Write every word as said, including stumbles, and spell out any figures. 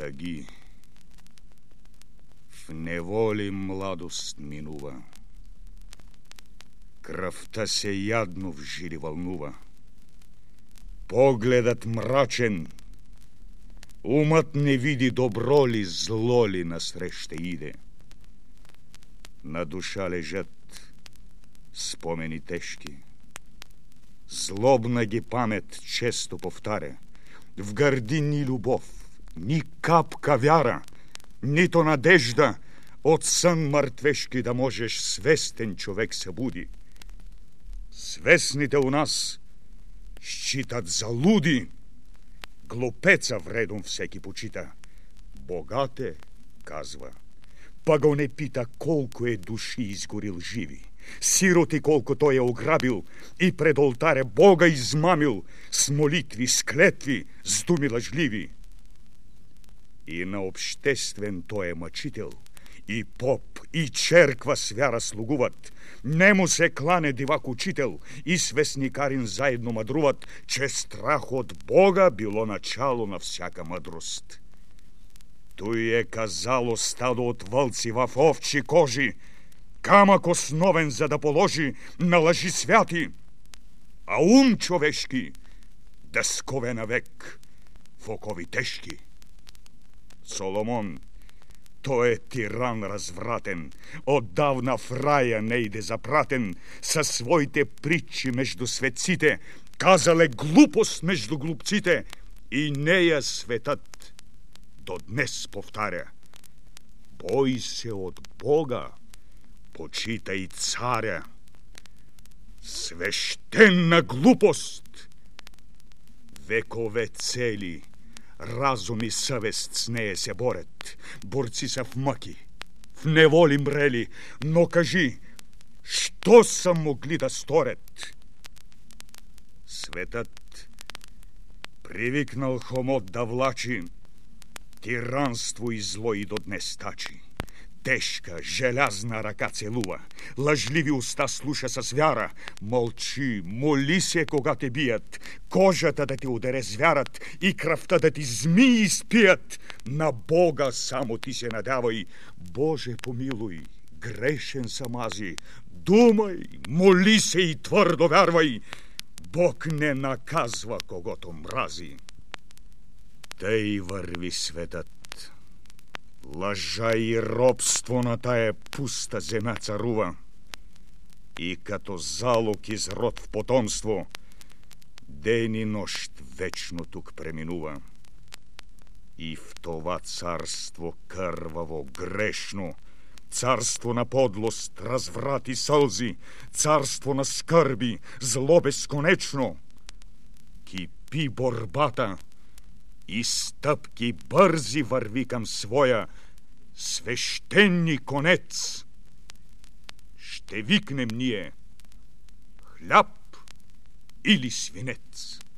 тъги. В неволи младост минува. Кръвта се ядно в жили вълнува. Погледът мрачен, умът не види добро ли, зло ли насреща иде. На душа лежат спомени тежки. Злобна ги памет често повтаря. В гърди ни любов, ни капка вяра, нито надежда от сън мъртвешки да можеш свестен човек се буди. Свестните у нас считат за луди, глупеца вредом всеки почита. Богате, казва, па го не пита колко е души изгорил живи, сироти колко той е ограбил и пред олтаря Бога измамил с молитви, с клетви, с думи лъжливи. И на обществен той е мъчител, и поп, и черква с вяра слугуват. Не му се клане дивак учител, и с вестникарин заедно мъдруват, че страх от Бога било начало на всяка мъдрост. Той е казало стадо от вълци в овчи кожи, камък основен за да положи на лъжи святи, а ум човешки да скове навек в окови тежки. Соломон, той е тиран развратен, отдавна в рая не иде запратен, със своите притчи между светците, казал е глупост между глупците, и нея светът до днес повтаря. Бой се от Бога, почитай царя. Свещена глупост! Векове цели разум и съвест с нея се борят. Борци са в мъки, в неволи мрели, но кажи, що са могли да сторят? Светът привикнал хомот да влачи, тиранство и зло и до днес тачи. Тежка, желязна ръка целува, лъжливи уста слуша с вяра. Мълчи, моли се, кога те бият, кожата да ти ударе звярат и кръвта да ти змии изпият. На Бога само ти се надявай. Боже, помилуй, грешен съм ази. Думай, моли се и твърдо вярвай. Бог не наказва когото мрази. Тъй върви светът. Лъжа и робство на тая пуста земя царува, и като залог изрод в потомство, ден и нощ вечно тук преминува. И в това царство кърваво, грешно, царство на подлост, разврат и сълзи, царство на скърби, зло безконечно, кипи борбата, и стъпки бързи върви към своя свещени конец. Ще викнем ние хляб или свинец.